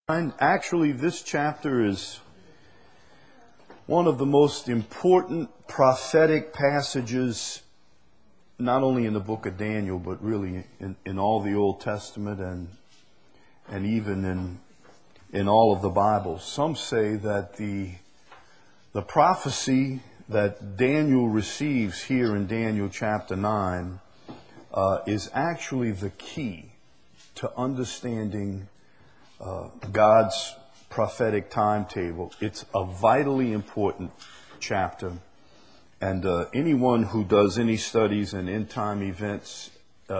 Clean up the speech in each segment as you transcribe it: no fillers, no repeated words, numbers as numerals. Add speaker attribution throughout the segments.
Speaker 1: Actually, this chapter is one of the most important prophetic passages, not only in the book of Daniel, but really in all the Old Testament and even in all of the Bible. Some say that the prophecy that Daniel receives here in Daniel chapter 9 is actually the key to understanding God's prophetic timetable. It's a vitally important chapter, and anyone who does any studies in end-time events,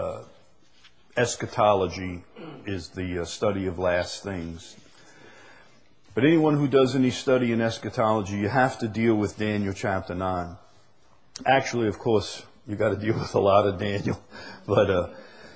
Speaker 1: eschatology is the study of last things. But anyone who does any study in eschatology, you have to deal with Daniel chapter 9. Actually, of course, you got to deal with a lot of Daniel, but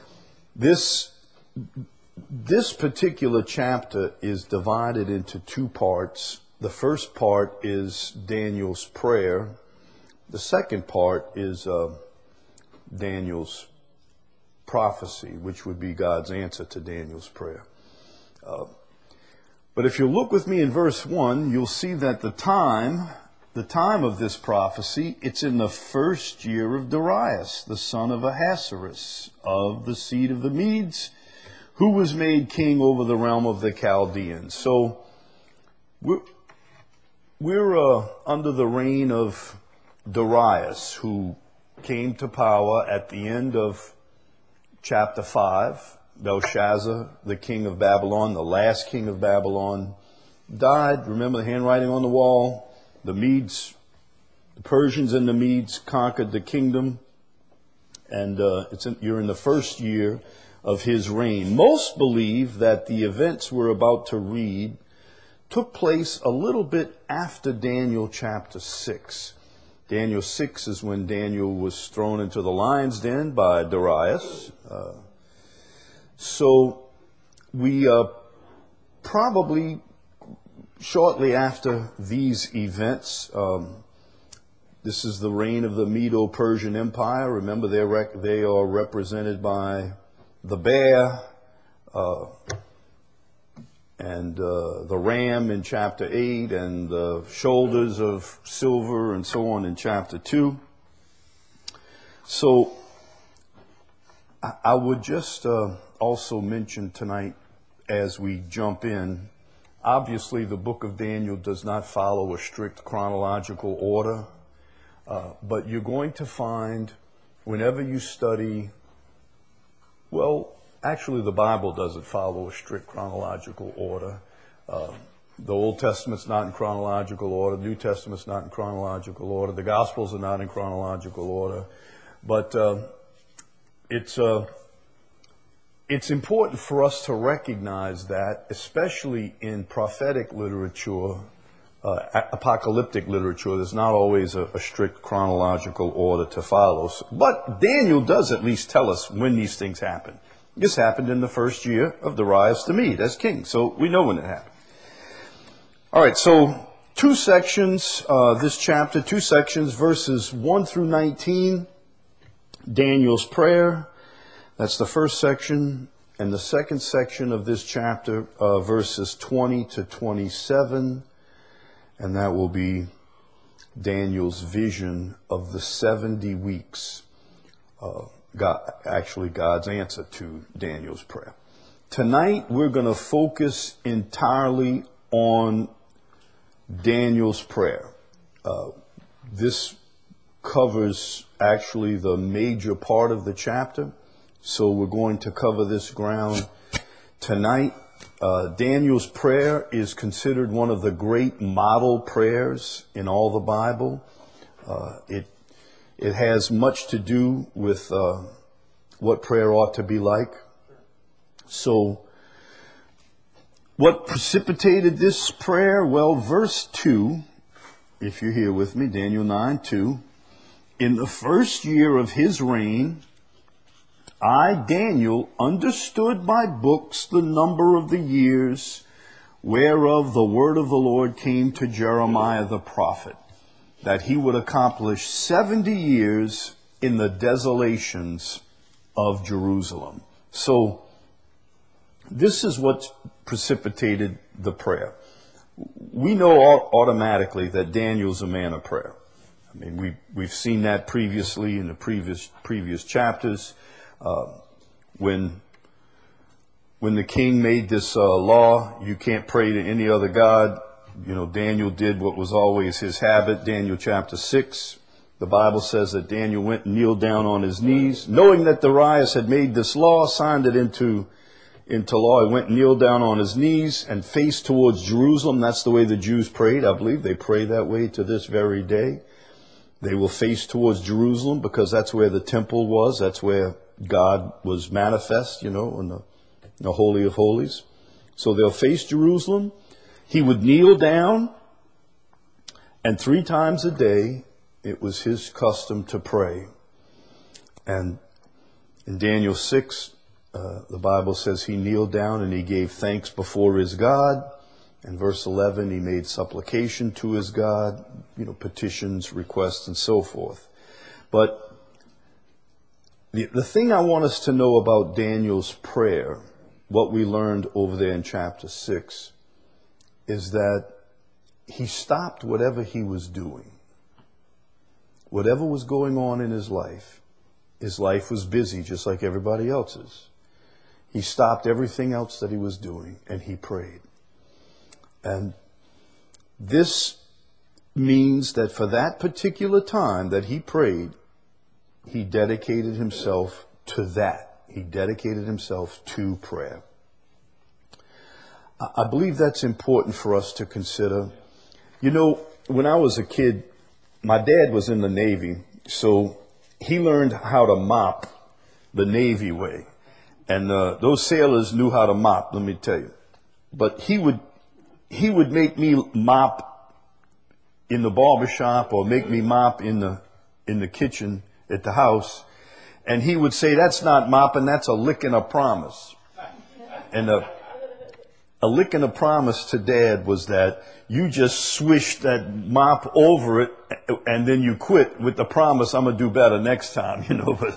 Speaker 1: This particular chapter is divided into two parts. The first part is Daniel's prayer. The second part is Daniel's prophecy, which would be God's answer to Daniel's prayer. But if you look with me in verse 1, you'll see that the time of this prophecy, it's in the first year of Darius, the son of Ahasuerus, of the seed of the Medes, who was made king over the realm of the Chaldeans. So we're under the reign of Darius, who came to power at the end of chapter 5. Belshazzar, the king of Babylon, the last king of Babylon, died. Remember the handwriting on the wall? The Medes, the Persians and the Medes conquered the kingdom. And you're in the first year of his reign. Most believe that the events we're about to read took place a little bit after Daniel chapter 6. Daniel 6 is when Daniel was thrown into the lion's den by Darius. So we probably shortly after these events, this is the reign of the Medo-Persian Empire. Remember, they are represented by the bear and the ram in chapter 8 and the shoulders of silver and so on in chapter 2. So I would just also mention tonight as we jump in, obviously the book of Daniel does not follow a strict chronological order, but you're going to find whenever you study, well, actually the Bible doesn't follow a strict chronological order. The Old Testament's not in chronological order. The New Testament's not in chronological order. The Gospels are not in chronological order. But it's important for us to recognize that, especially in prophetic literature, apocalyptic literature, there's not always a strict chronological order to follow. But Daniel does at least tell us when these things happen. This happened in the first year of Darius the Mede as king, so we know when it happened. All right, so two sections, this chapter, two sections, verses 1 through 19, Daniel's prayer. That's the first section. And the second section of this chapter, verses 20 to 27, and that will be Daniel's vision of the 70 weeks. God's answer to Daniel's prayer. Tonight we're going to focus entirely on Daniel's prayer. This covers actually the major part of the chapter, so we're going to cover this ground tonight. Daniel's prayer is considered one of the great model prayers in all the Bible. It has much to do with what prayer ought to be like. So, what precipitated this prayer? Well, verse 2, if you're here with me, Daniel 9:2. In the first year of his reign, I, Daniel, understood by books the number of the years whereof the word of the Lord came to Jeremiah the prophet, that he would accomplish 70 years in the desolations of Jerusalem. So this is what precipitated the prayer? We know automatically that Daniel's a man of prayer. I mean, we've seen that previously in the previous chapters. When the king made this law, you can't pray to any other god. You know, Daniel did what was always his habit. Daniel chapter 6, the Bible says that Daniel went and kneeled down on his knees, knowing that Darius had made this law, signed it into law. He went and kneeled down on his knees and faced towards Jerusalem. That's the way the Jews prayed. I believe they pray that way to this very day. They will face towards Jerusalem because that's where the temple was. That's where God was manifest, in the Holy of Holies. So they'll face Jerusalem. He would kneel down, and 3 times a day, it was his custom to pray. And in Daniel 6, the Bible says he kneeled down and he gave thanks before his God. In verse 11, he made supplication to his God, petitions, requests, and so forth. But the thing I want us to know about Daniel's prayer, what we learned over there in chapter 6, is that he stopped whatever he was doing. Whatever was going on in his life was busy just like everybody else's. He stopped everything else that he was doing and he prayed. And this means that for that particular time that he prayed, he dedicated himself to that. He dedicated himself to prayer. I believe that's important for us to consider. When I was a kid, my dad was in the Navy, so he learned how to mop the Navy way. And those sailors knew how to mop, let me tell you. But he would make me mop in the barbershop or make me mop in the kitchen at the house. And he would say, that's not mopping, that's a lick and a promise. And a lick and a promise to Dad was that you just swish that mop over it and then you quit with the promise, I'm going to do better next time, But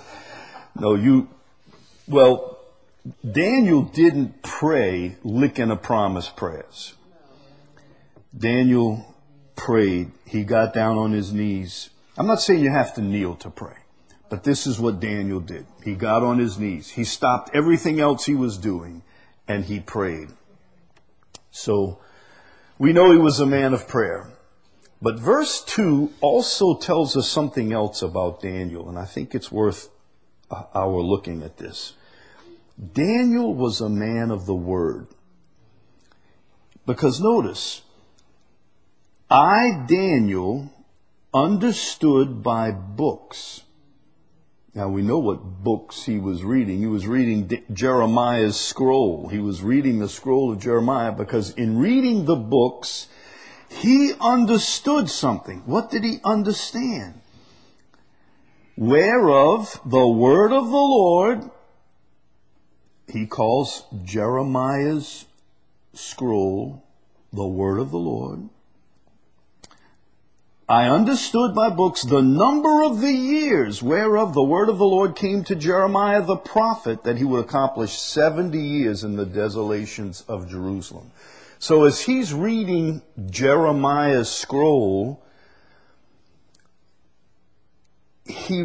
Speaker 1: no, Daniel didn't pray lick and a promise prayers. Daniel prayed. He got down on his knees. I'm not saying you have to kneel to pray, but this is what Daniel did. He got on his knees. He stopped everything else he was doing and he prayed. So we know he was a man of prayer. But verse 2 also tells us something else about Daniel, and I think it's worth our looking at this. Daniel was a man of the word. Because notice, I, Daniel, understood by books. Now we know what books he was reading. He was reading Jeremiah's scroll. He was reading the scroll of Jeremiah because in reading the books, he understood something. What did he understand? Whereof the word of the Lord, he calls Jeremiah's scroll the word of the Lord. I understood by books the number of the years whereof the word of the Lord came to Jeremiah the prophet, that he would accomplish 70 years in the desolations of Jerusalem. So as he's reading Jeremiah's scroll, he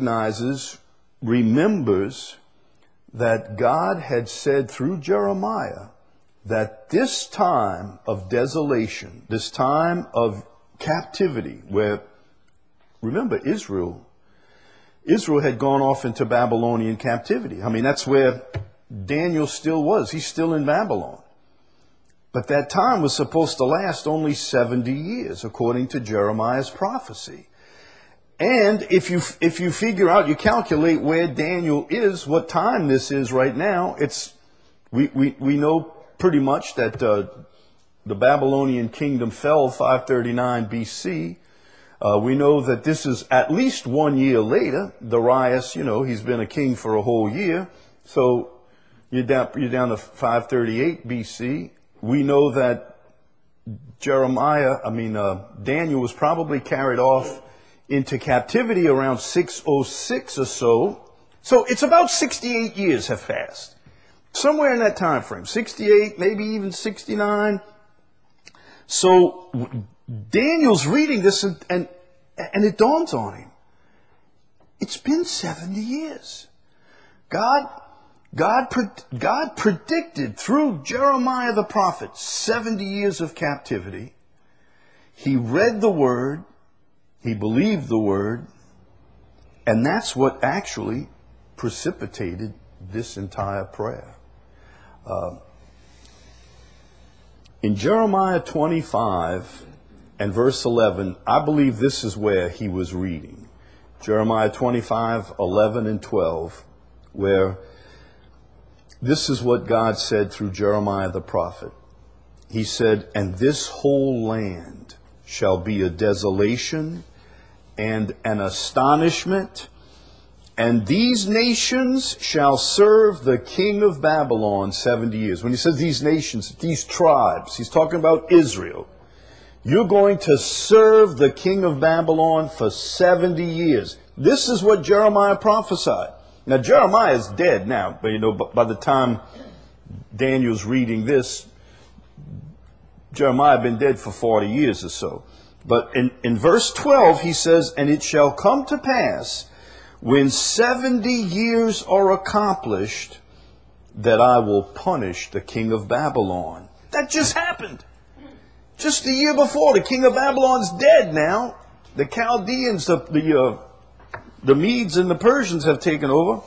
Speaker 1: remembers that God had said through Jeremiah that this time of desolation, this time of captivity, where, remember, Israel had gone off into Babylonian captivity. I mean, that's where Daniel still was. He's still in Babylon. But that time was supposed to last only 70 years, according to Jeremiah's prophecy. And if you figure out, you calculate where Daniel is, what time this is right now, we know pretty much that the Babylonian kingdom fell 539 BC. We know that this is at least 1 year later. Darius, he's been a king for a whole year. So you're down to 538 BC. We know that Daniel was probably carried off into captivity around 606 or so. So it's about 68 years have passed. Somewhere in that time frame, 68, maybe even 69. So Daniel's reading this and it dawns on him. It's been 70 years. God predicted through Jeremiah the prophet 70 years of captivity. He read the word, he believed the word, and that's what actually precipitated this entire prayer. In Jeremiah 25 and verse 11, I believe this is where he was reading. Jeremiah 25, 11 and 12, where this is what God said through Jeremiah the prophet. He said, "And this whole land shall be a desolation and an astonishment, and these nations shall serve the king of Babylon 70 years." When he says these nations, these tribes, he's talking about Israel. You're going to serve the king of Babylon for 70 years. This is what Jeremiah prophesied. Now, Jeremiah is dead now, but by the time Daniel's reading this, Jeremiah had been dead for 40 years or so. But in verse 12, he says, "And it shall come to pass, when 70 years are accomplished, that I will punish the king of Babylon." That just happened. Just the year before, the king of Babylon's dead now. The Chaldeans, the Medes and the Persians have taken over.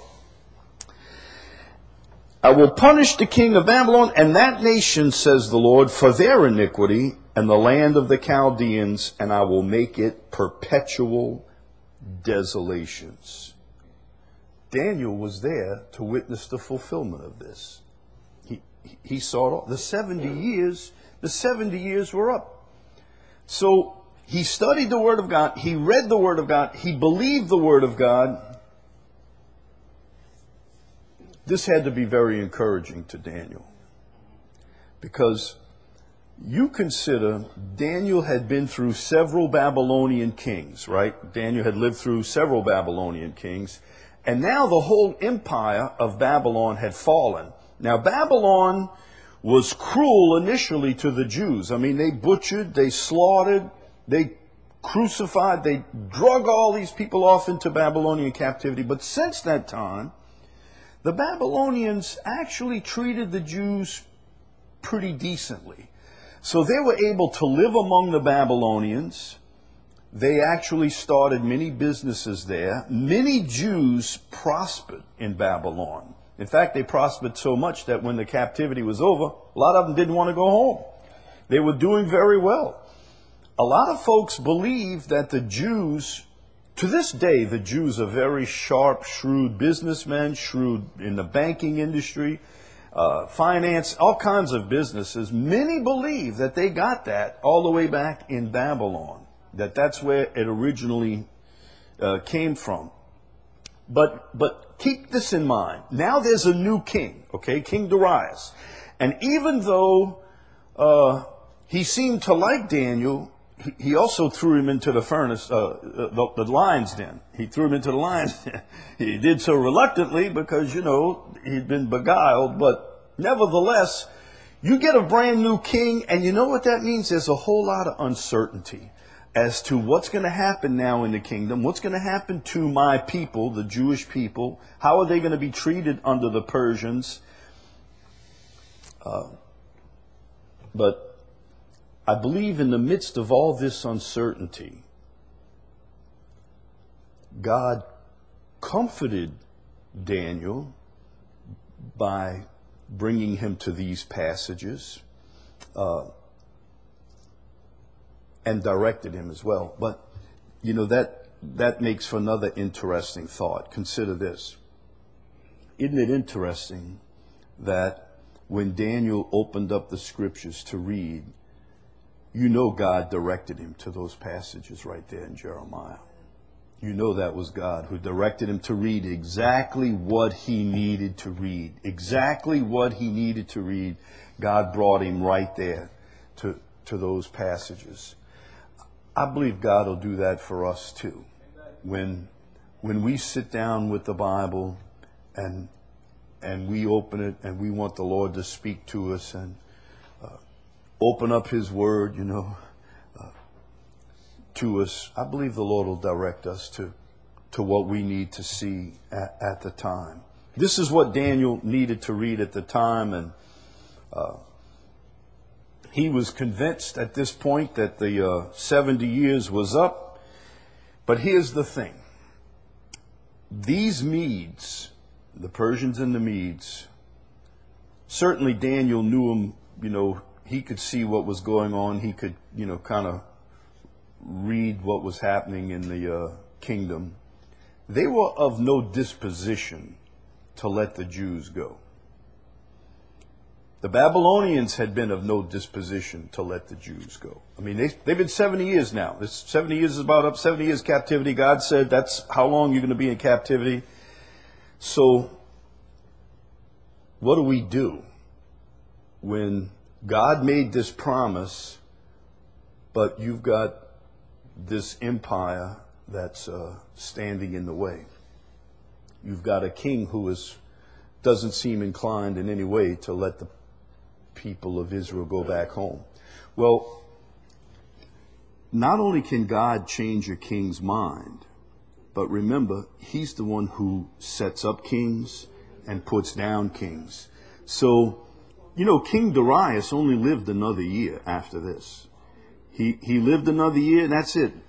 Speaker 1: "I will punish the king of Babylon and that nation, says the Lord, for their iniquity, and the land of the Chaldeans, and I will make it perpetual desolations." Daniel was there to witness the fulfillment of this. He saw it all. The 70 years were up. So he studied the Word of God. He read the Word of God. He believed the Word of God. This had to be very encouraging to Daniel, because you consider Daniel had been through several Babylonian kings, right? Daniel had lived through several Babylonian kings, and now the whole empire of Babylon had fallen. Now, Babylon was cruel initially to the Jews. I mean, they butchered, they slaughtered, they crucified, they drug all these people off into Babylonian captivity. But since that time, the Babylonians actually treated the Jews pretty decently. So they were able to live among the Babylonians. They actually started many businesses there. Many Jews prospered in Babylon. In fact, they prospered so much that when the captivity was over, a lot of them didn't want to go home. They were doing very well. A lot of folks believe that the Jews, to this day, the Jews are very sharp, shrewd businessmen, shrewd in the banking industry, finance, all kinds of businesses. Many believe that they got that all the way back in Babylon, that's where it originally came from. But keep this in mind. Now there's a new king, okay, King Darius. And even though he seemed to like Daniel, he also threw him into the furnace, the lion's den. He threw him into the lion's den. He did so reluctantly because, he'd been beguiled. But nevertheless, you get a brand new king, and you know what that means? There's a whole lot of uncertainty as to what's going to happen now in the kingdom. What's going to happen to my people, the Jewish people? How are they going to be treated under the Persians? But I believe in the midst of all this uncertainty, God comforted Daniel by bringing him to these passages and directed him as well. But, that makes for another interesting thought. Consider this. Isn't it interesting that when Daniel opened up the scriptures to read, God directed him to those passages right there in Jeremiah. That was God who directed him to read exactly what he needed to read. Exactly what he needed to read. God brought him right there to those passages. I believe God will do that for us too. When we sit down with the Bible and and we open it and we want the Lord to speak to us and open up His Word, to us, I believe the Lord will direct us to what we need to see at the time. This is what Daniel needed to read at the time, and he was convinced at this point that the 70 years was up. But here's the thing. These Medes, the Persians and the Medes, certainly Daniel knew them, he could see what was going on. He could, kind of read what was happening in the kingdom. They were of no disposition to let the Jews go. The Babylonians had been of no disposition to let the Jews go. I mean, they've been 70 years now. This 70 years is about up, 70 years captivity. God said that's how long you're going to be in captivity. So what do we do when God made this promise, but you've got this empire that's standing in the way? You've got a king who doesn't seem inclined in any way to let the people of Israel go back home. Well, not only can God change a king's mind, but remember, He's the one who sets up kings and puts down kings. So, King Darius only lived another year after this. He lived another year, and that's it.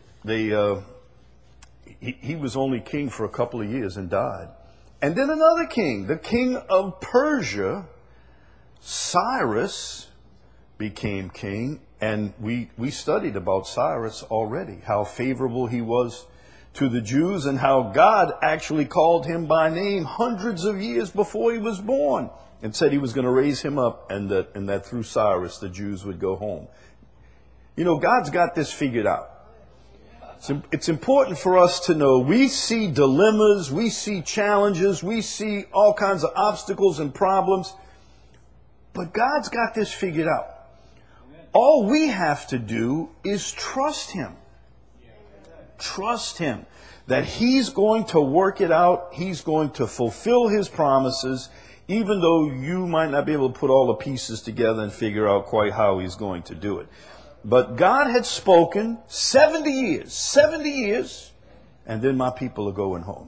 Speaker 1: He was only king for a couple of years and died. And then another king, the king of Persia, Cyrus, became king. And we studied about Cyrus already, how favorable he was to the Jews and how God actually called him by name hundreds of years before he was born and said He was going to raise him up and that through Cyrus the Jews would go home. God's got this figured out. It's important for us to know we see dilemmas, we see challenges, we see all kinds of obstacles and problems, but God's got this figured out. All we have to do is trust Him. Trust Him that He's going to work it out. He's going to fulfill His promises, even though you might not be able to put all the pieces together and figure out quite how He's going to do it. But God had spoken 70 years, and then my people are going home.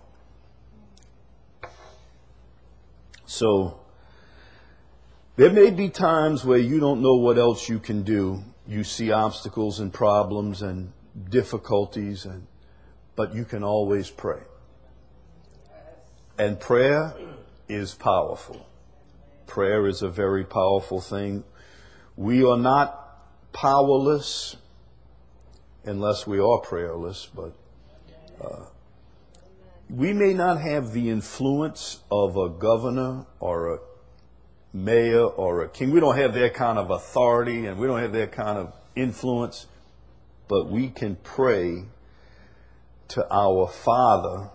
Speaker 1: So there may be times where you don't know what else you can do. You see obstacles and problems and difficulties, but you can always pray. And prayer is powerful. Prayer is a very powerful thing. We are not powerless unless we are prayerless, but we may not have the influence of a governor or a mayor or a king. We don't have their kind of authority and we don't have their kind of influence, but we can pray to our Father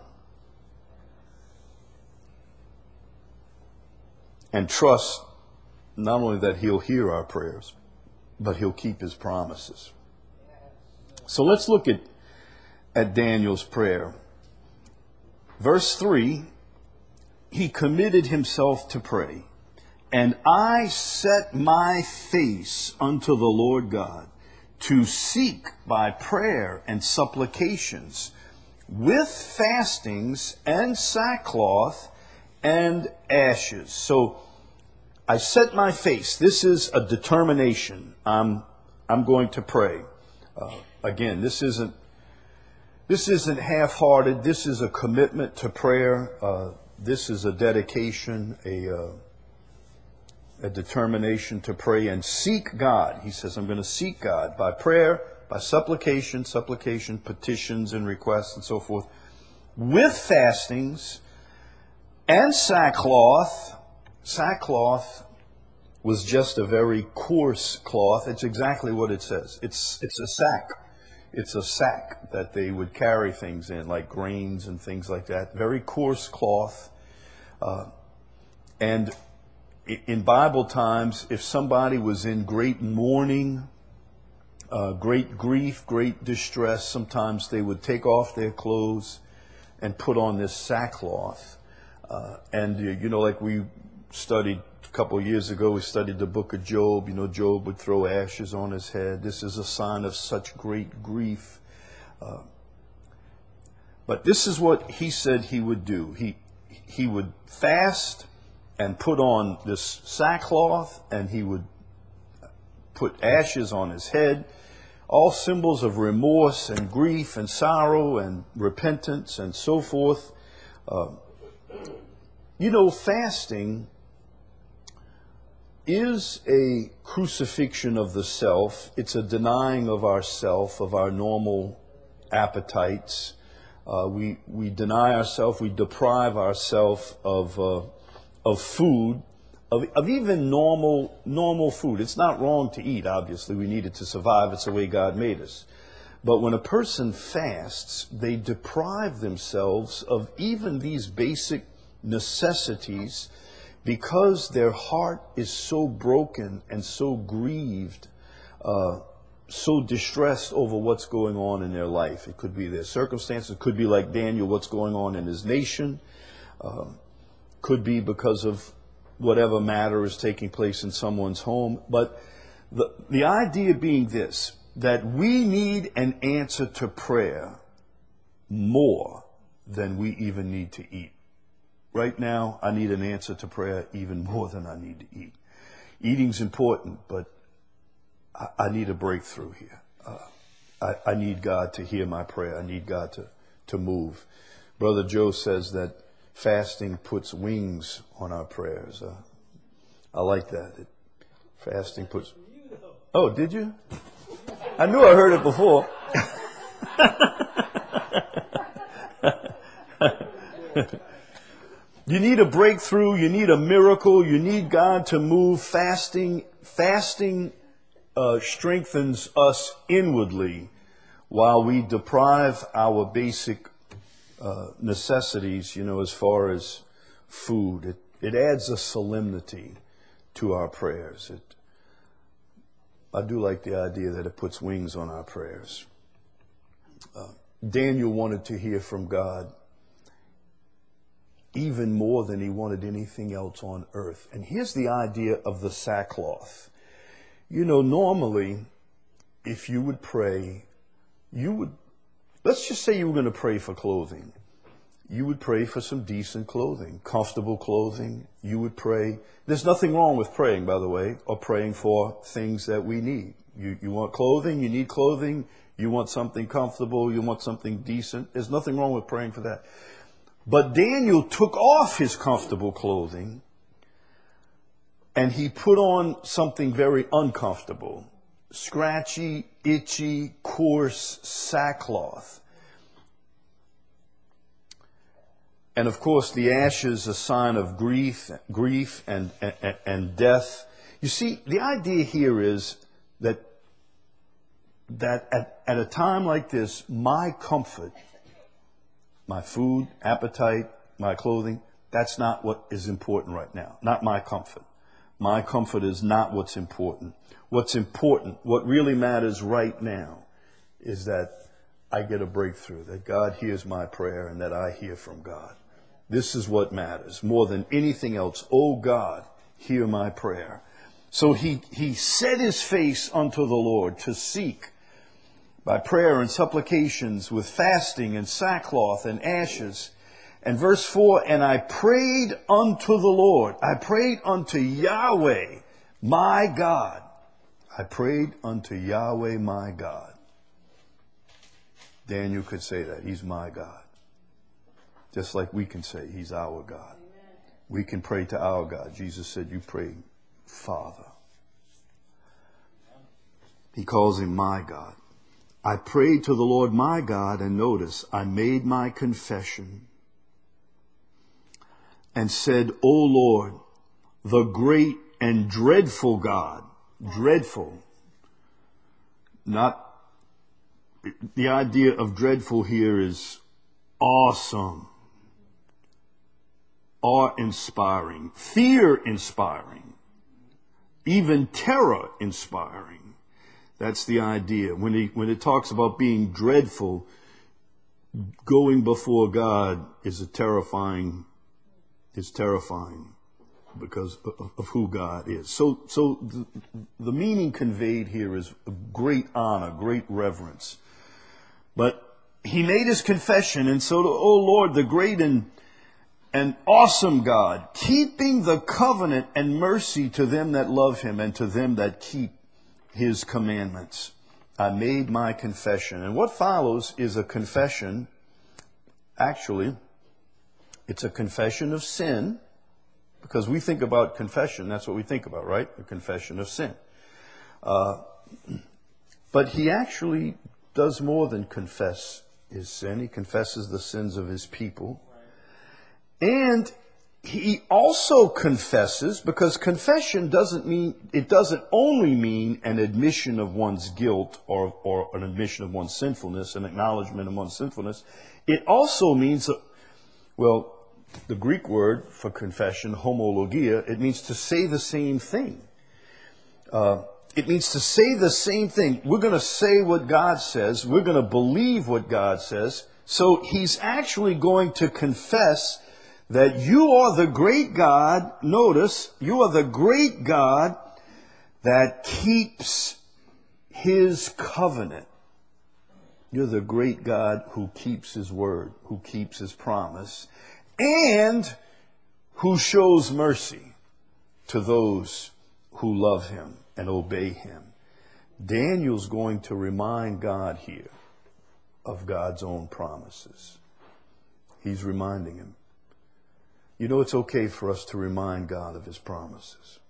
Speaker 1: and trust not only that He'll hear our prayers, but He'll keep His promises. So let's look at Daniel's prayer. Verse 3, he committed himself to pray. And I set my face unto the Lord God to seek by prayer and supplications with fastings and sackcloth and ashes. So I set my face. This is a determination. I'm going to pray. Again, this isn't half-hearted. This is a commitment to prayer. This is a dedication, a determination to pray and seek God. He says, I'm going to seek God by prayer, by supplication, petitions and requests and so forth, with fastings and sackcloth. Sackcloth was just a very coarse cloth. It's exactly what it says. It's a sack. It's a sack that they would carry things in, like grains and things like that. Very coarse cloth. And in Bible times, if somebody was in great mourning, great grief, great distress, sometimes they would take off their clothes and put on this sackcloth. Like we studied a couple of years ago, we studied the book of Job. Job would throw ashes on his head. This is a sign of such great grief. But this is what he said he would do. He would fast and put on this sackcloth, and he would put ashes on his head, all symbols of remorse and grief and sorrow and repentance and so forth. Fasting is a crucifixion of the self. It's a denying of ourself, of our normal appetites. We deny ourselves, we deprive ourselves of food, of even normal food. It's not wrong to eat, obviously. We need it to survive. It's the way God made us. But when a person fasts, they deprive themselves of even these basic necessities because their heart is so broken and so grieved, so distressed over what's going on in their life. It could be their circumstances. It could be like Daniel, what's going on in his nation. Could be because of whatever matter is taking place in someone's home. But the idea being this, that we need an answer to prayer more than we even need to eat. Right now, I need an answer to prayer even more than I need to eat. Eating's important, but I need a breakthrough here. I need God to hear my prayer. I need God to move. Brother Joe says that fasting puts wings on our prayers. I like that. Fasting puts... Oh, did you? I knew I heard it before. You need a breakthrough. You need a miracle. You need God to move. Fasting strengthens us inwardly while we deprive our basic necessities, as far as food. It adds a solemnity to our prayers. I do like the idea that it puts wings on our prayers. Daniel wanted to hear from God even more than he wanted anything else on earth. And here's the idea of the sackcloth. Normally, if you would pray, let's just say you were going to pray for clothing. You would pray for some decent clothing, comfortable clothing. You would pray. There's nothing wrong with praying, by the way, or praying for things that we need. You want clothing, you need clothing, you want something comfortable, you want something decent. There's nothing wrong with praying for that. But Daniel took off his comfortable clothing and he put on something very uncomfortable. Scratchy, itchy, coarse sackcloth. And of course, the ashes, a sign of grief and death. You see, the idea here is that at a time like this, my comfort, my food, appetite, my clothing, that's not what is important right now. Not my comfort. My comfort is not what's important. What's important, what really matters right now, is that I get a breakthrough, that God hears my prayer and that I hear from God. This is what matters more than anything else. Oh God, hear my prayer. So he set his face unto the Lord to seek by prayer and supplications with fasting and sackcloth and ashes. And verse 4, and I prayed unto the Lord. I prayed unto Yahweh, my God. I prayed unto Yahweh, my God. Daniel could say that. He's my God. Just like we can say he's our God. We can pray to our God. Jesus said, you pray, Father. He calls him my God. I prayed to the Lord my God, and notice, I made my confession and said, O Lord, the great and dreadful God, dreadful, not, the idea of dreadful here is awesome, awe-inspiring, fear-inspiring, even terror-inspiring. That's the idea. When it talks about being dreadful, going before God is a terrifying is terrifying because of who God is. So the meaning conveyed here is a great honor, great reverence. But he made his confession, and so, oh Lord, the great and awesome God, keeping the covenant and mercy to them that love him and to them that keep his commandments. I made my confession. And what follows is a confession. Actually, it's a confession of sin, because we think about confession. That's what we think about, right? A confession of sin. But he actually does more than confess his sin. He confesses the sins of his people. And he also confesses, because confession doesn't only mean an admission of one's guilt or an admission of one's sinfulness, an acknowledgement of one's sinfulness. It also means, well, the Greek word for confession, homologia, it means to say the same thing. It means to say the same thing. We're going to say what God says. We're going to believe what God says. So he's actually going to confess that you are the great God. Notice, you are the great God that keeps his covenant. You're the great God who keeps his word, who keeps his promise, and who shows mercy to those who love him and obey him. Daniel's going to remind God here of God's own promises. He's reminding him. You know, it's okay for us to remind God of his promises.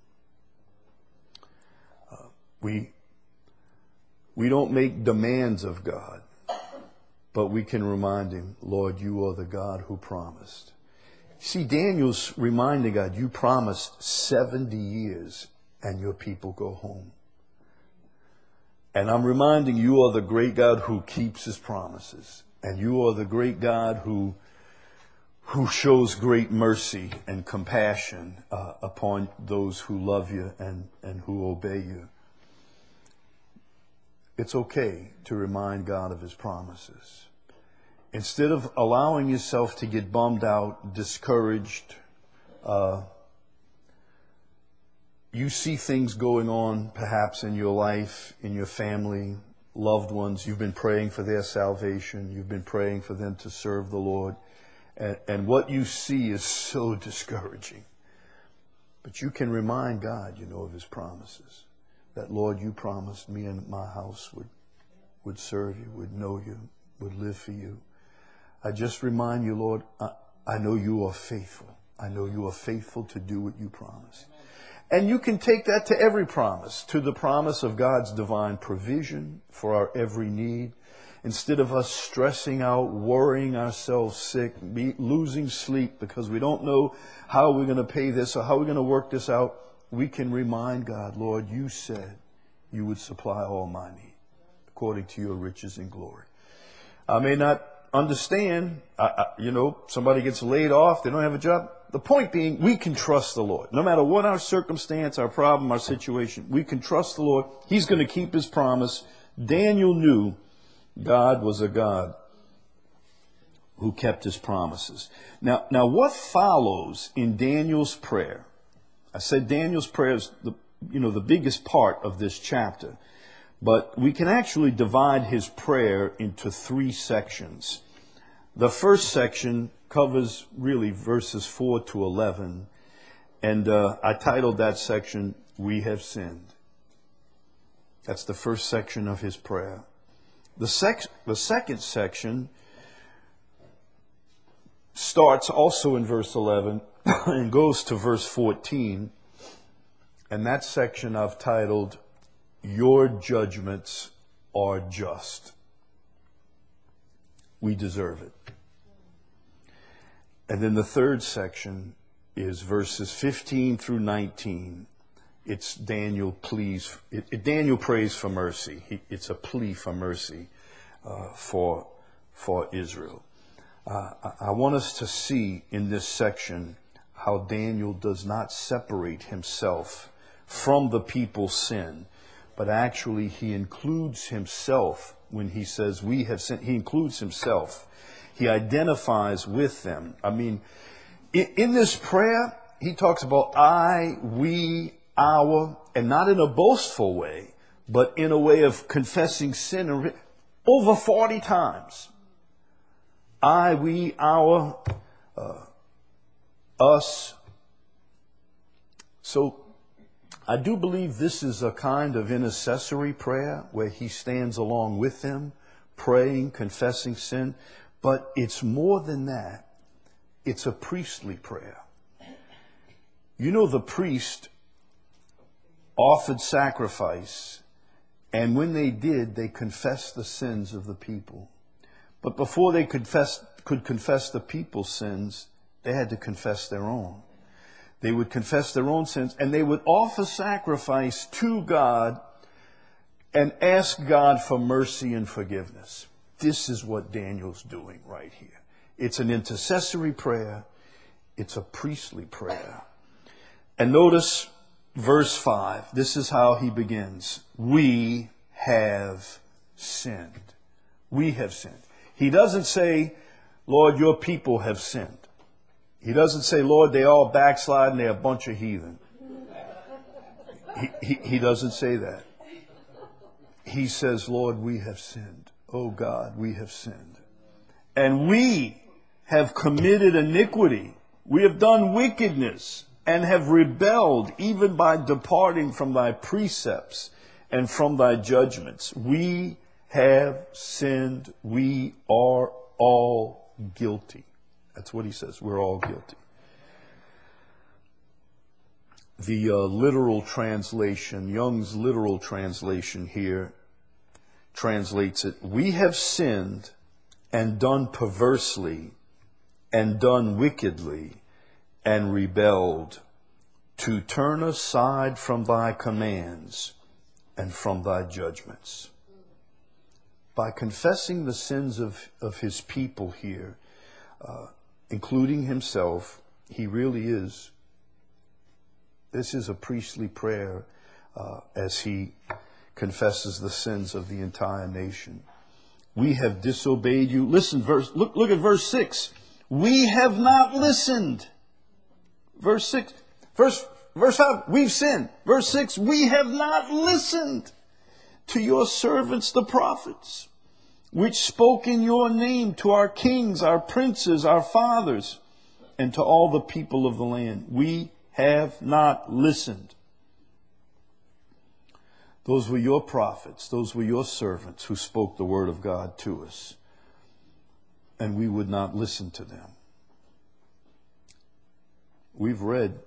Speaker 1: We don't make demands of God, but we can remind him, Lord, you are the God who promised. See, Daniel's reminding God, you promised 70 years and your people go home. And I'm reminding you are the great God who keeps his promises. And you are the great God who shows great mercy and compassion upon those who love you and who obey you. It's okay to remind God of his promises. Instead of allowing yourself to get bummed out, discouraged, you see things going on perhaps in your life, in your family, loved ones. You've been praying for their salvation. You've been praying for them to serve the Lord. And what you see is so discouraging. But you can remind God, of his promises. That, Lord, you promised me and my house would serve you, would know you, would live for you. I just remind you, Lord, I know you are faithful. I know you are faithful to do what you promised. And you can take that to every promise, to the promise of God's divine provision for our every need. Instead of us stressing out, worrying ourselves sick, losing sleep because we don't know how we're going to pay this or how we're going to work this out, we can remind God, Lord, you said you would supply all my need according to your riches and glory. I may not understand, somebody gets laid off, they don't have a job. The point being, we can trust the Lord. No matter what our circumstance, our problem, our situation, we can trust the Lord. He's going to keep his promise. Daniel knew God was a God who kept his promises. Now what follows in Daniel's prayer? I said Daniel's prayer is the biggest part of this chapter. But we can actually divide his prayer into 3 sections. The first section covers really verses 4 to 11. And I titled that section, We Have Sinned. That's the first section of his prayer. The second section starts also in verse 11 and goes to verse 14. And that section I've titled, Your Judgments Are Just. We deserve it. And then the third section is verses 15 through 19. It's Daniel prays for mercy. It's a plea for mercy for Israel. I want us to see in this section how Daniel does not separate himself from the people's sin, but actually he includes himself when he says we have sinned. He includes himself. He identifies with them. I mean, In this prayer, he talks about I, we, our, and not in a boastful way, but in a way of confessing sin over 40 times. I, we, our, us. So I do believe this is a kind of intercessory prayer where he stands along with them, praying, confessing sin. But it's more than that. It's a priestly prayer. You know, the priest offered sacrifice, and when they did, they confessed the sins of the people. But before they could confess the people's sins, they had to confess their own. They would confess their own sins, and they would offer sacrifice to God and ask God for mercy and forgiveness. This is what Daniel's doing right here. It's an intercessory prayer. It's a priestly prayer. And notice verse 5. This is how he begins. We have sinned. We have sinned. He doesn't say, Lord, your people have sinned. He doesn't say, Lord, they all backslide and they're a bunch of heathen. He doesn't say that. He says, Lord, we have sinned. Oh God, we have sinned. And we have committed iniquity. We have done wickedness and have rebelled even by departing from thy precepts and from thy judgments. We have sinned. We are all guilty. That's what he says. We're all guilty. The literal translation, Young's literal translation here, translates it, we have sinned and done perversely and done wickedly and rebelled to turn aside from thy commands and from thy judgments. By confessing the sins of his people here, including himself, he really is. This is a priestly prayer as he confesses the sins of the entire nation. We have disobeyed you. Listen, look at verse 6. We have not listened. Verse 6. Verse 5, we've sinned. Verse 6, we have not listened to your servants, the prophets, which spoke in your name to our kings, our princes, our fathers, and to all the people of the land. We have not listened. Those were your prophets. Those were your servants who spoke the word of God to us. And we would not listen to them. We've read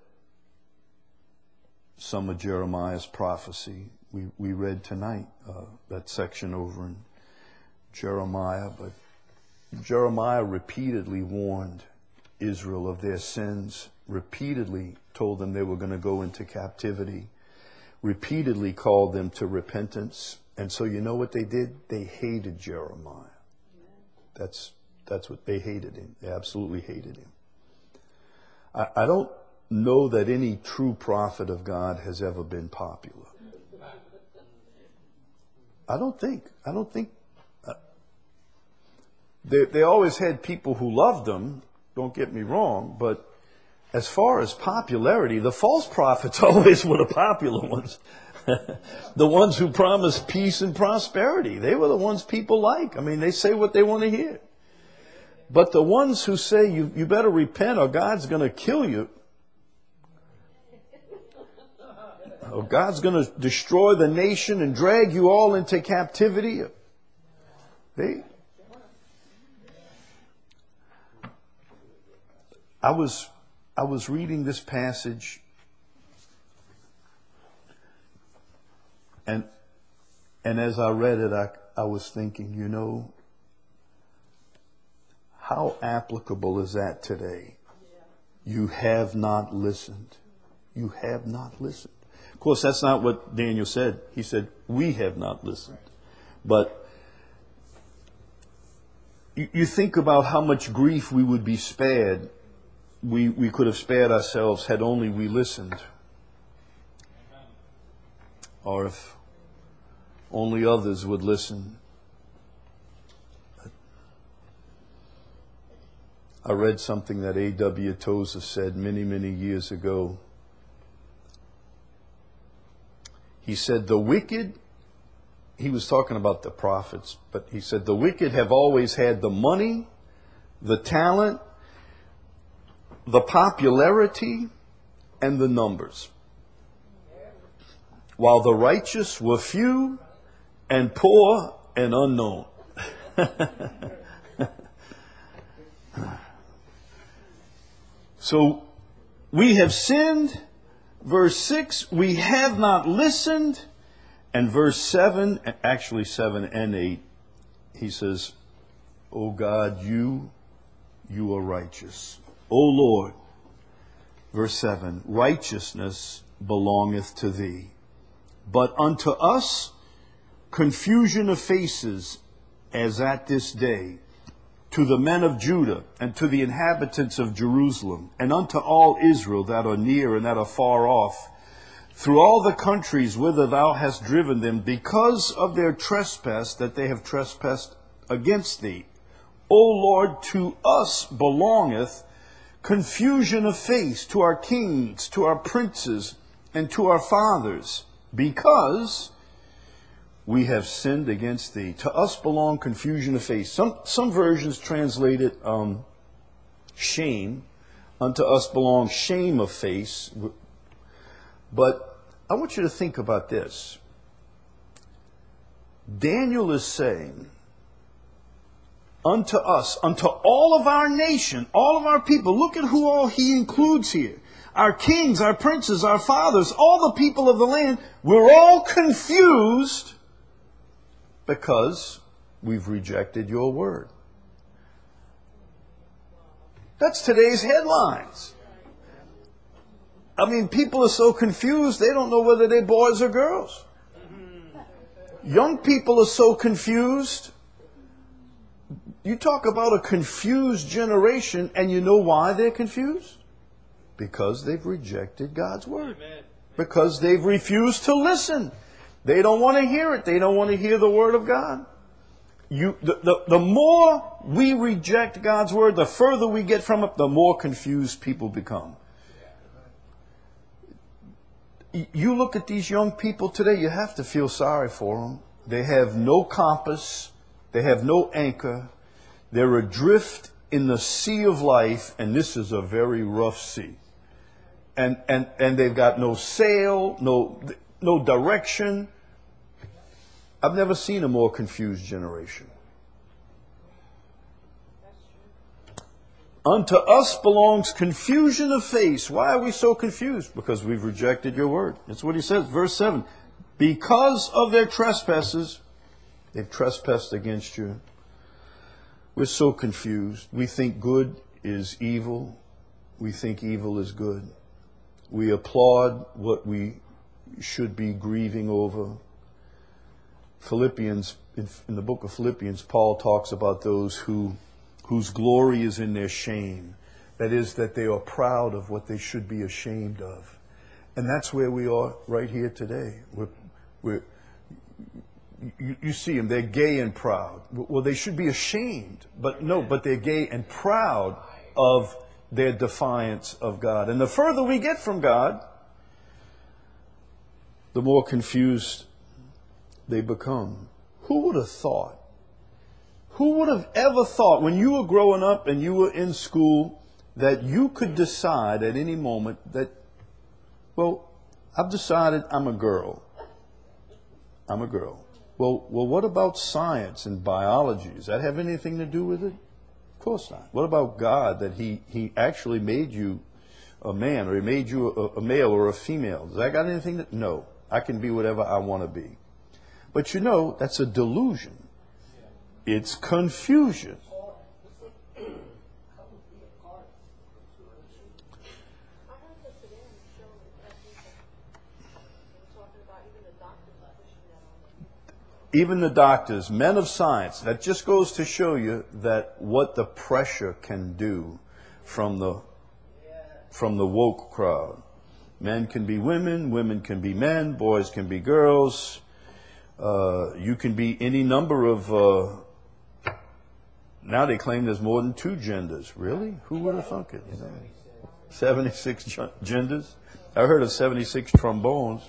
Speaker 1: some of Jeremiah's prophecy. We read tonight that section over in Jeremiah. But Jeremiah repeatedly warned Israel of their sins, repeatedly told them they were going to go into captivity, repeatedly called them to repentance. And so you know what they did? They hated Jeremiah. That's what they hated him. They absolutely hated him. I don't know that any true prophet of God has ever been popular. I don't think. They always had people who loved them, don't get me wrong, but as far as popularity, the false prophets always were the popular ones. The ones who promised peace and prosperity. They were the ones people like. I mean, they say what they want to hear. But the ones who say you better repent or God's going to kill you, or God's going to destroy the nation and drag you all into captivity, I was reading this passage, and as I read it, I was thinking, how applicable is that today? You have not listened. You have not listened. Of course, that's not what Daniel said. He said, we have not listened. But you think about how much grief we would be spared. We could have spared ourselves had only we listened. Or if only others would listen. I read something that A.W. Tozer said many, many years ago. He said, the wicked, he was talking about the prophets, but he said, the wicked have always had the money, the talent, the popularity, and the numbers, while the righteous were few and poor and unknown. So we have sinned. Verse 6, we have not listened. And verse 7, actually 7 and 8, he says, O God, you are righteous. O Lord, verse 7, righteousness belongeth to thee. But unto us confusion of faces as at this day, to the men of Judah, and to the inhabitants of Jerusalem, and unto all Israel that are near and that are far off, through all the countries whither thou hast driven them, because of their trespass that they have trespassed against thee. O Lord, to us belongeth confusion of face, to our kings, to our princes, and to our fathers, because we have sinned against thee. To us belong confusion of face. Some versions translate it shame. Unto us belong shame of face. But I want you to think about this. Daniel is saying, unto us, unto all of our nation, all of our people, look at who all he includes here. Our kings, our princes, our fathers, all the people of the land, we're all confused because we've rejected your word. That's today's headlines. I mean, people are so confused, they don't know whether they're boys or girls. Young people are so confused. You talk about a confused generation, and you know why they're confused? Because they've rejected God's word. Amen. Because they've refused to listen. They don't want to hear it. They don't want to hear the word of God. The more we reject God's word, the further we get from it, the more confused people become. You look at these young people today, you have to feel sorry for them. They have no compass. They have no anchor. They're adrift in the sea of life, and this is a very rough sea. And they've got no sail, no direction. I've never seen a more confused generation. Unto us belongs confusion of face. Why are we so confused? Because we've rejected your word. That's what he says. Verse 7. Because of their trespasses, they've trespassed against you. We're so confused. We think good is evil. We think evil is good. We applaud what we should be grieving over. Philippians, in the book of Philippians, Paul talks about those whose glory is in their shame. That is, that they are proud of what they should be ashamed of. And that's where we are right here today. You see them, they're gay and proud. Well, they should be ashamed. But no, but they're gay and proud of their defiance of God. And the further we get from God, the more confused they become. Who would have thought? Who would have ever thought when you were growing up and you were in school that you could decide at any moment that, well, I've decided I'm a girl. I'm a girl. Well, what about science and biology? Does that have anything to do with it? Of course not. What about God, that He actually made you a man, or He made you a male or a female? Does that got anything to... No. I can be whatever I want to be. But you know, that's a delusion. It's confusion. Even the doctors, men of science, that just goes to show you that what the pressure can do from the woke crowd. Men can be women, women can be men, boys can be girls. You can be any number of Now they claim there's more than 2 genders. Really? Who would have thunk it? 76 genders? I heard of 76 trombones.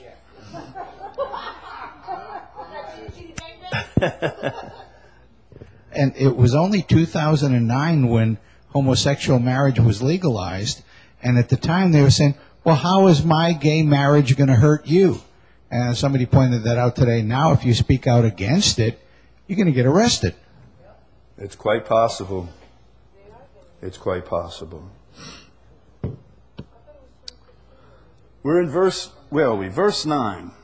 Speaker 2: And it was only 2009 when homosexual marriage was legalized. And at the time they were saying, well, how is my gay marriage going to hurt you? And somebody pointed that out today. Now, if you speak out against it, you're going to get arrested.
Speaker 1: It's quite possible. It's quite possible. We're in where are we? Verse 9.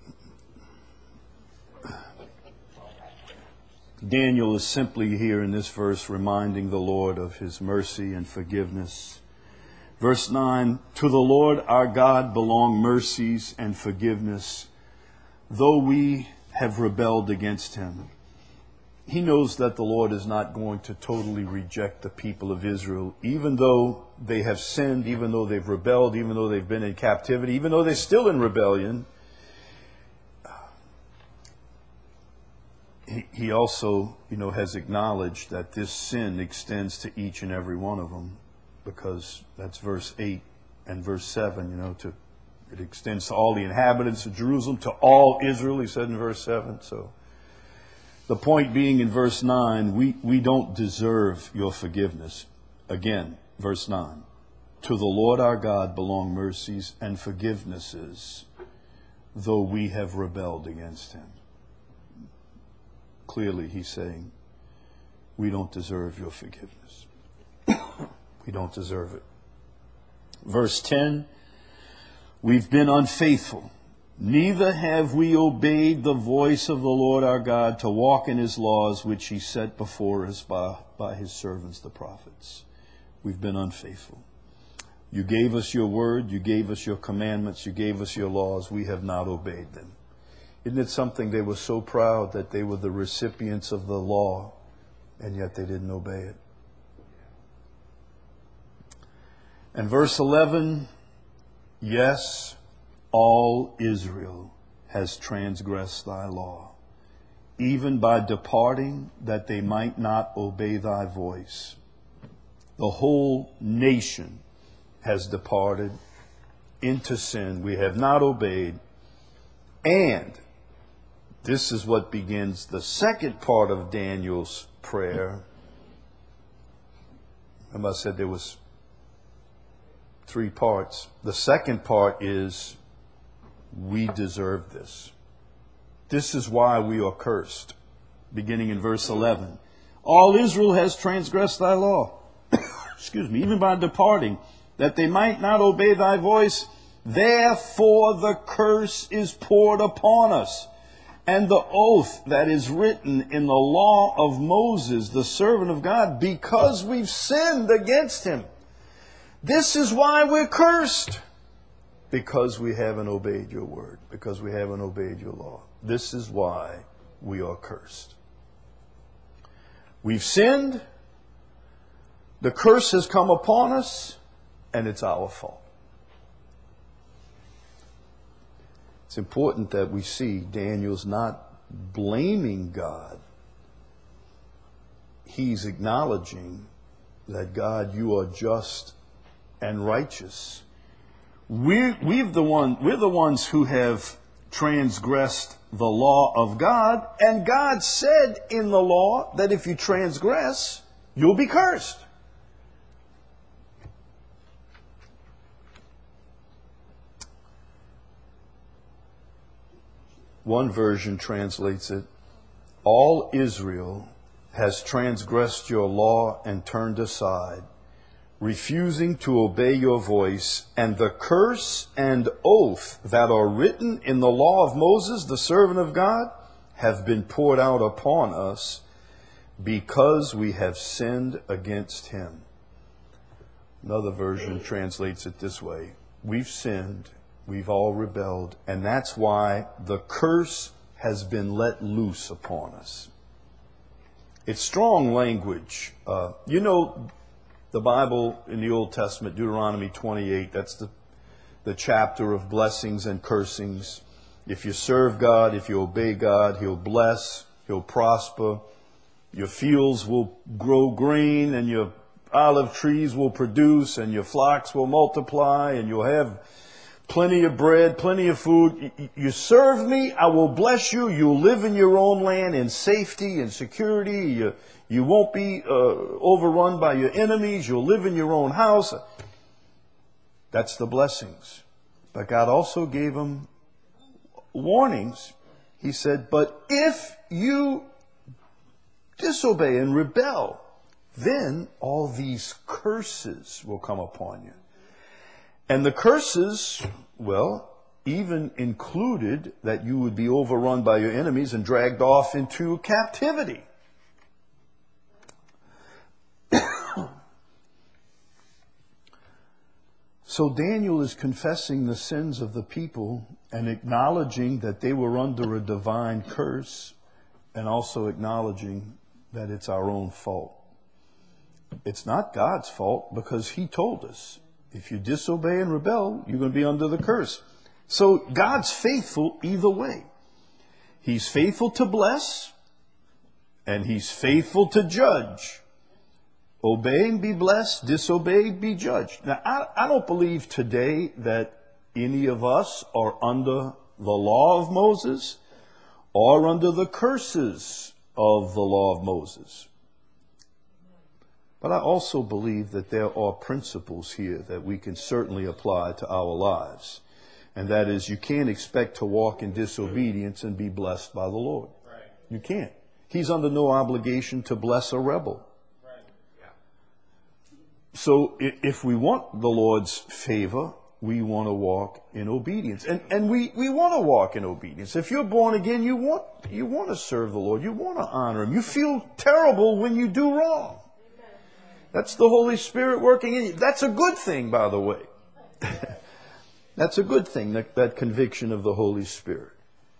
Speaker 1: Daniel is simply here in this verse reminding the Lord of his mercy and forgiveness. Verse 9, to the Lord our God belong mercies and forgiveness, though we have rebelled against him. He knows that the Lord is not going to totally reject the people of Israel, even though they have sinned, even though they've rebelled, even though they've been in captivity, even though they're still in rebellion. He also, has acknowledged that this sin extends to each and every one of them, because that's verse 8 and verse 7, it extends to all the inhabitants of Jerusalem, to all Israel, he said in verse 7. So the point being in verse 9, we don't deserve your forgiveness. Again, verse 9, to the Lord our God belong mercies and forgivenesses, though we have rebelled against him. Clearly, he's saying, we don't deserve your forgiveness. We don't deserve it. Verse 10, we've been unfaithful. Neither have we obeyed the voice of the Lord our God to walk in his laws, which he set before us by his servants, the prophets. We've been unfaithful. You gave us your word. You gave us your commandments. You gave us your laws. We have not obeyed them. Isn't it something? They were so proud that they were the recipients of the law, and yet they didn't obey it. And verse 11, yes, all Israel has transgressed thy law, even by departing that they might not obey thy voice. The whole nation has departed into sin. We have not obeyed. And this is what begins the second part of Daniel's prayer. Remember I said there was 3 parts. The second part is, we deserve this. This is why we are cursed. Beginning in verse 11. All Israel has transgressed thy law. Excuse me, even by departing, that they might not obey thy voice. Therefore the curse is poured upon us. And the oath that is written in the law of Moses, the servant of God, because we've sinned against him. This is why we're cursed. Because we haven't obeyed your word. Because we haven't obeyed your law. This is why we are cursed. We've sinned. The curse has come upon us. And it's our fault. It's important that we see Daniel's not blaming God. He's acknowledging that, God, you are just and righteous. We're the ones who have transgressed the law of God, and God said in the law that if you transgress, you'll be cursed. One version translates it, all Israel has transgressed your law and turned aside, refusing to obey your voice, and the curse and oath that are written in the law of Moses, the servant of God, have been poured out upon us because we have sinned against him. Another version translates it this way, we've sinned, we've all rebelled, and that's why the curse has been let loose upon us. It's strong language. The Bible in the Old Testament, Deuteronomy 28, that's the chapter of blessings and cursings. If you serve God, if you obey God, he'll bless, he'll prosper. Your fields will grow green, and your olive trees will produce, and your flocks will multiply, and you'll have plenty of bread, plenty of food. You serve me, I will bless you. You'll live in your own land in safety and security. You won't be overrun by your enemies. You'll live in your own house. That's the blessings. But God also gave them warnings. He said, but if you disobey and rebel, then all these curses will come upon you. And the curses, well, even included that you would be overrun by your enemies and dragged off into captivity. So Daniel is confessing the sins of the people and acknowledging that they were under a divine curse, and also acknowledging that it's our own fault. It's not God's fault, because He told us, if you disobey and rebel, you're going to be under the curse. So God's faithful either way. He's faithful to bless, and He's faithful to judge. Obey and be blessed, disobey, be judged. Now, I don't believe today that any of us are under the law of Moses or under the curses of the law of Moses. But I also believe that there are principles here that we can certainly apply to our lives. And that is, you can't expect to walk in disobedience and be blessed by the Lord. Right. You can't. He's under no obligation to bless a rebel. Right. Yeah. So if we want the Lord's favor, we want to walk in obedience. And we want to walk in obedience. If you're born again, you want to serve the Lord. You want to honor Him. You feel terrible when you do wrong. That's the Holy Spirit working in you. That's a good thing, by the way. That's a good thing, that conviction of the Holy Spirit.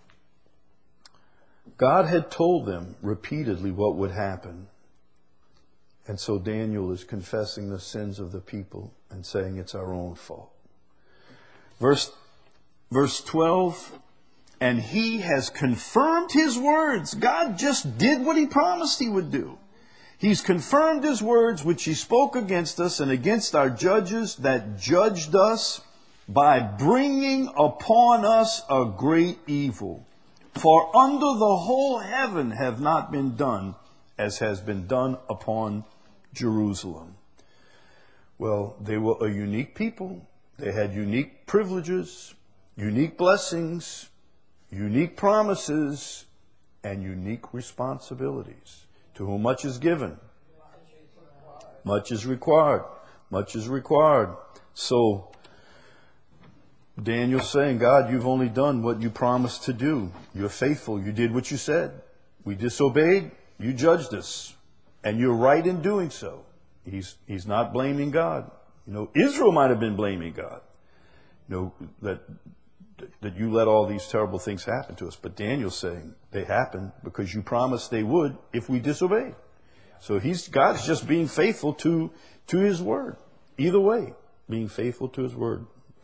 Speaker 1: God had told them repeatedly what would happen. And so Daniel is confessing the sins of the people and saying it's our own fault. Verse 12, and He has confirmed His words. God just did what He promised He would do. He's confirmed His words which He spoke against us and against our judges that judged us, by bringing upon us a great evil. For under the whole heaven have not been done as has been done upon Jerusalem. Well, they were a unique people. They had unique privileges, unique blessings, unique promises, and unique responsibilities. To whom much is given, much is required. Much is required. So Daniel's saying, God, you've only done what you promised to do. You're faithful. You did what you said. We disobeyed. You judged us. And you're right in doing so. He's not blaming God. Israel might have been blaming God. That you let all these terrible things happen to us. But Daniel's saying they happened because you promised they would if we disobeyed. So God's just being faithful to His word. Either way, being faithful to His word.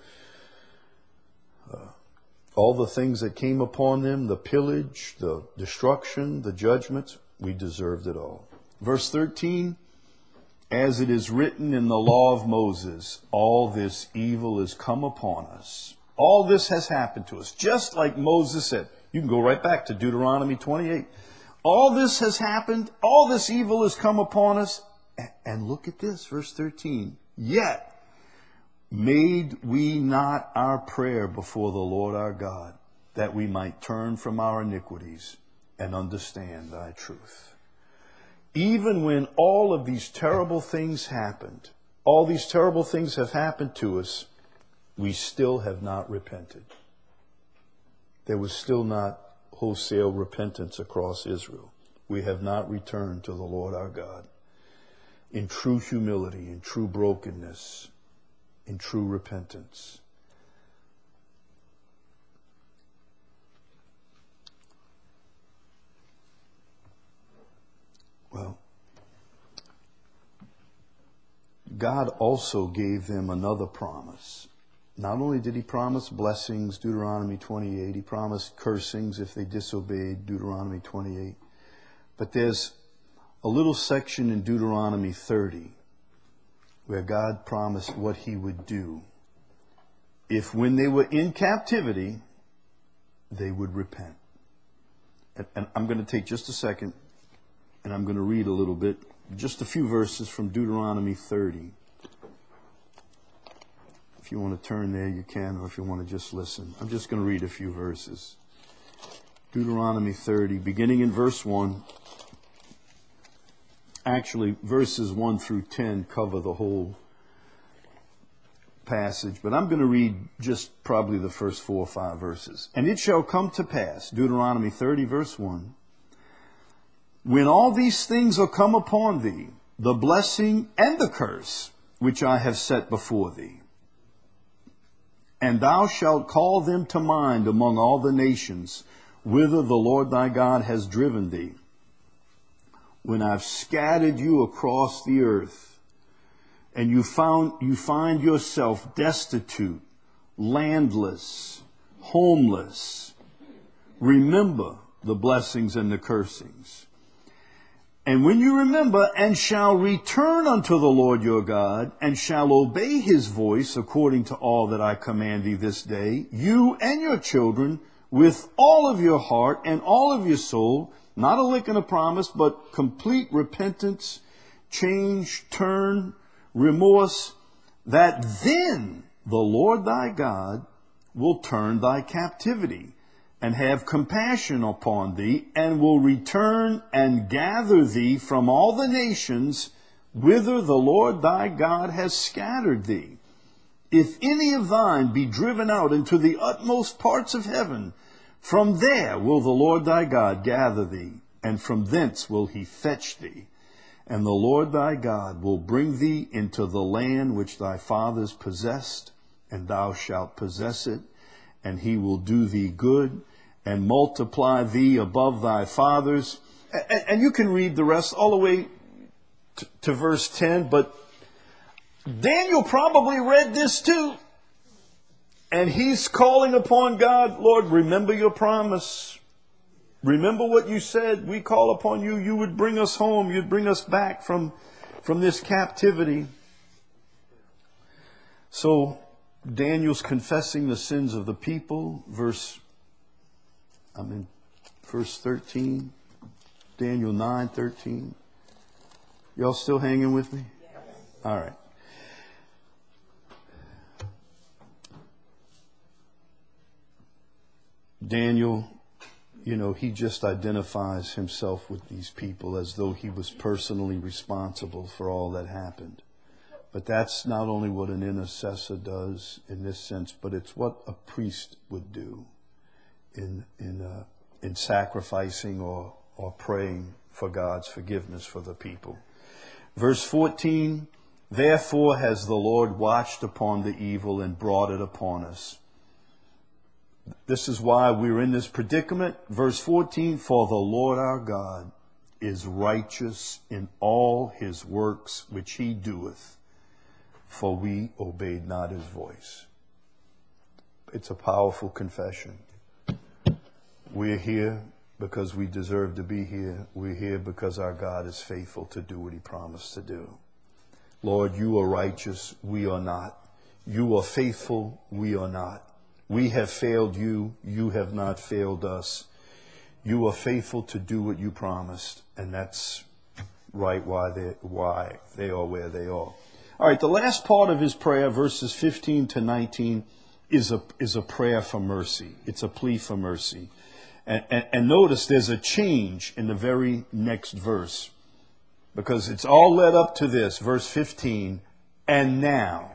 Speaker 1: All the things that came upon them, the pillage, the destruction, the judgments, we deserved it all. Verse 13, as it is written in the law of Moses, all this evil is come upon us. All this has happened to us, just like Moses said. You can go right back to Deuteronomy 28. All this has happened. All this evil has come upon us. And look at this, verse 13. Yet made we not our prayer before the Lord our God, that we might turn from our iniquities and understand thy truth. Even when all of these terrible things happened, all these terrible things have happened to us, we still have not repented. There was still not wholesale repentance across Israel. We have not returned to the Lord our God in true humility, in true brokenness, in true repentance. Well, God also gave them another promise. Not only did He promise blessings, Deuteronomy 28, He promised cursings if they disobeyed, Deuteronomy 28. But there's a little section in Deuteronomy 30 where God promised what he would do if when they were in captivity, they would repent. And I'm going to take just a second and I'm going to read a little bit, just a few verses from Deuteronomy 30. If you want to turn there, you can, or if you want to just listen. I'm just going to read a few verses. Deuteronomy 30, beginning in verse 1. Actually, verses 1 through 10 cover the whole passage, but I'm going to read just probably the first 4 or 5 verses. And it shall come to pass, Deuteronomy 30, verse 1, when all these things are come upon thee, the blessing and the curse which I have set before thee, and thou shalt call them to mind among all the nations whither the Lord thy God has driven thee, when I've scattered you across the earth, and you find yourself destitute, landless, homeless, remember the blessings and the cursings. And when you remember and shall return unto the Lord your God, and shall obey his voice according to all that I command thee this day, you and your children, with all of your heart and all of your soul, not a lick and a promise, but complete repentance, change, turn, remorse, that then the Lord thy God will turn thy captivity and have compassion upon thee, and will return and gather thee from all the nations whither the Lord thy God has scattered thee. If any of thine be driven out into the utmost parts of heaven, from there will the Lord thy God gather thee, and from thence will he fetch thee. And the Lord thy God will bring thee into the land which thy fathers possessed, and thou shalt possess it, and he will do thee good, and multiply thee above thy fathers. And you can read the rest all the way to verse 10, but Daniel probably read this too. And he's calling upon God, Lord, remember your promise. Remember what you said. We call upon you. You would bring us home. You'd bring us back from this captivity. So Daniel's confessing the sins of the people. Verse 13. Daniel 9:13. Y'all still hanging with me? Yes. All right. Daniel, he just identifies himself with these people as though he was personally responsible for all that happened. But that's not only what an intercessor does in this sense, but it's what a priest would do in sacrificing or praying for God's forgiveness for the people. Verse 14, therefore has the Lord watched upon the evil and brought it upon us. This is why we're in this predicament. Verse 14, for the Lord our God is righteous in all his works which he doeth, for we obeyed not his voice. It's a powerful confession. We're here because we deserve to be here. We're here because our God is faithful to do what he promised to do. Lord, you are righteous. We are not. You are faithful. We are not. We have failed you. You have not failed us. You are faithful to do what you promised. And that's right why they are where they are. All right, the last part of his prayer, verses 15 to 19, is a prayer for mercy. It's a plea for mercy. And notice there's a change in the very next verse, because it's all led up to this, verse 15, and now,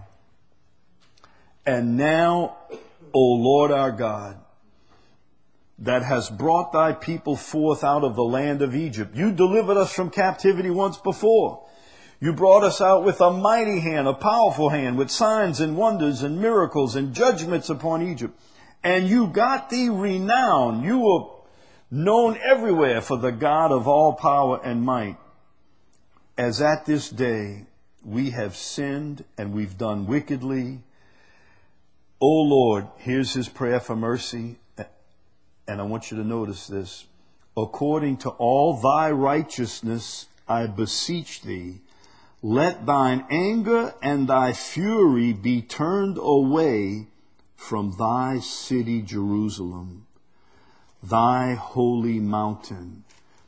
Speaker 1: O Lord our God, that has brought thy people forth out of the land of Egypt. You delivered us from captivity once before. You brought us out with a mighty hand, a powerful hand, with signs and wonders and miracles and judgments upon Egypt. And you got thee renown. You were known everywhere for the God of all power and might. As at this day we have sinned and we've done wickedly. O Lord, here's his prayer for mercy. And I want you to notice this. According to all thy righteousness, I beseech thee, let thine anger and thy fury be turned away from thy city Jerusalem, thy holy mountain.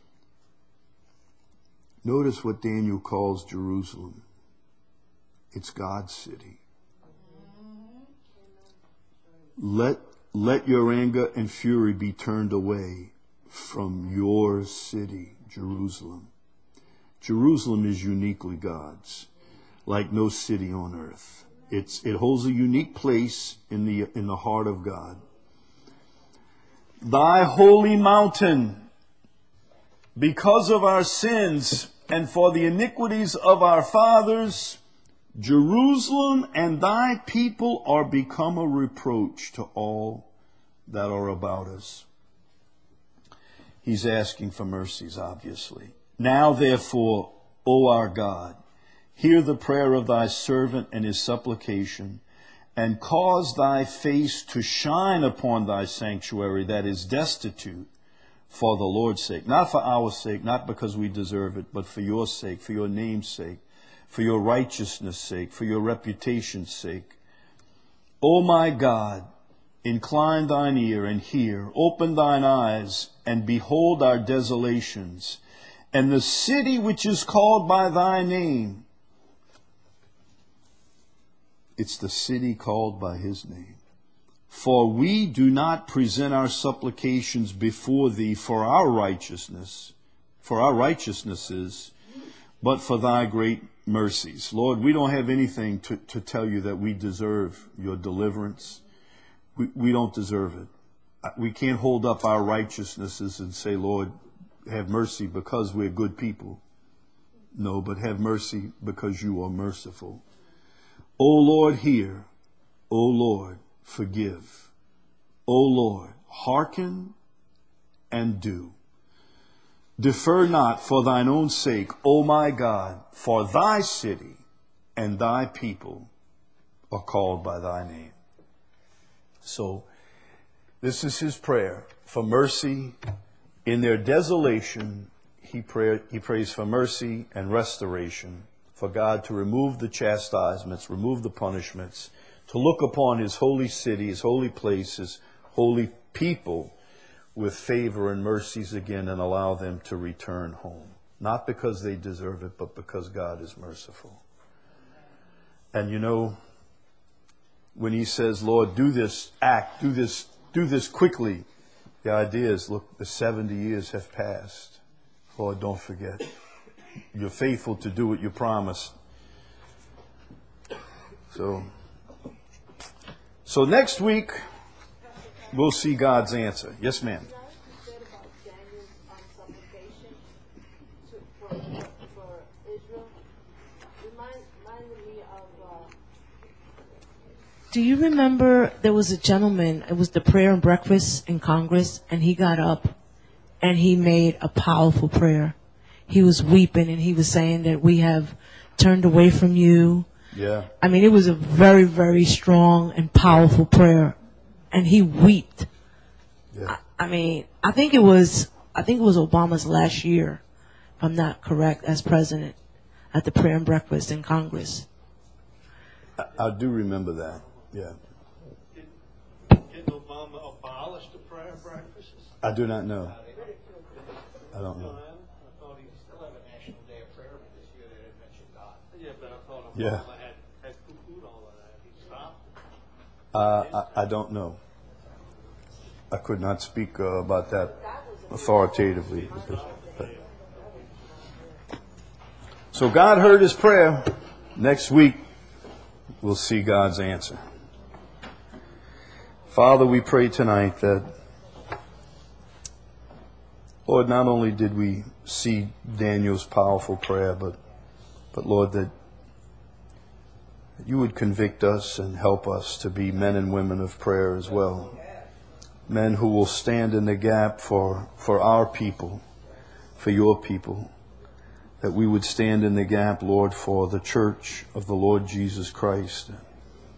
Speaker 1: Notice what Daniel calls Jerusalem. It's God's city. Let your anger and fury be turned away from your city, Jerusalem. Jerusalem is uniquely God's, like no city on earth. It holds a unique place in the heart of God. Thy holy mountain, because of our sins and for the iniquities of our fathers, Jerusalem and thy people are become a reproach to all that are about us. He's asking for mercies, obviously. Now, therefore, O our God, hear the prayer of thy servant and his supplication, and cause thy face to shine upon thy sanctuary that is destitute, for the Lord's sake. Not for our sake, not because we deserve it, but for your sake, for your name's sake, for your righteousness' sake, for your reputation's sake. O my God, incline thine ear and hear, open thine eyes and behold our desolations, and the city which is called by thy name. It's the city called by his name. For we do not present our supplications before thee for our righteousnesses, but for thy great mercies. Lord, we don't have anything to tell you that we deserve your deliverance. We don't deserve it. We can't hold up our righteousnesses and say, Lord, have mercy because we're good people. No, but have mercy because you are merciful. O Lord, hear. O Lord, forgive. O Lord, hearken and do. Defer not for thine own sake, O my God, for thy city and thy people are called by thy name. So this is his prayer for mercy in their desolation. He prays for mercy and restoration, for God to remove the chastisements, remove the punishments, to look upon his holy city, his holy place, his holy people with favor and mercies again, and allow them to return home. Not because they deserve it, but because God is merciful. And you know, when he says, Lord, do this act, do this quickly, the idea is, look, the 70 years have passed. Lord, don't forget. You're faithful to do what you promised. So next week, we'll see God's answer. Yes, ma'am.
Speaker 3: Do you remember there was a gentleman, it was the prayer and breakfast in Congress, and he got up and he made a powerful prayer. He was weeping and he was saying that we have turned away from you.
Speaker 1: Yeah.
Speaker 3: I mean, it was a very, very strong and powerful prayer. And he wept.
Speaker 1: Yeah.
Speaker 3: I mean, I think it was Obama's last year, if I'm not correct, as president at the prayer and breakfast in Congress.
Speaker 1: I do remember that. Yeah.
Speaker 4: Did Obama abolish the prayer breakfasts?
Speaker 1: I do not know. I don't know.
Speaker 4: I thought he still had a national day of prayer, but this year they didn't mention God. Yeah, but I thought Obama had poo-pooed all of that. He stopped.
Speaker 1: I don't know. I could not speak about that authoritatively. So God heard his prayer. Next week, we'll see God's answer. Father, we pray tonight that, Lord, not only did we see Daniel's powerful prayer, but Lord, that you would convict us and help us to be men and women of prayer as well. Men who will stand in the gap for our people, for your people. That we would stand in the gap, Lord, for the church of the Lord Jesus Christ.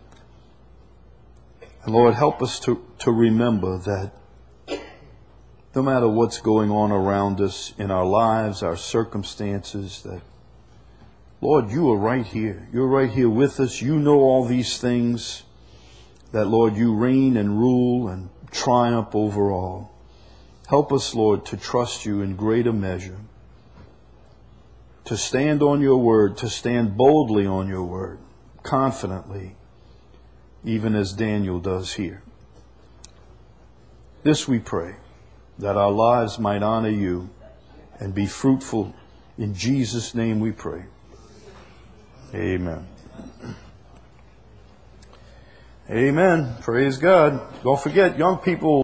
Speaker 1: And Lord, help us to remember no matter what's going on around us in our lives, our circumstances, that, Lord, you are right here. You're right here with us. You know all these things, that, Lord, you reign and rule and triumph over all. Help us, Lord, to trust you in greater measure, to stand on your word, to stand boldly on your word, confidently, even as Daniel does here. This we pray, that our lives might honor you and be fruitful. In Jesus' name we pray. Amen. Amen. Praise God. Don't forget, young people.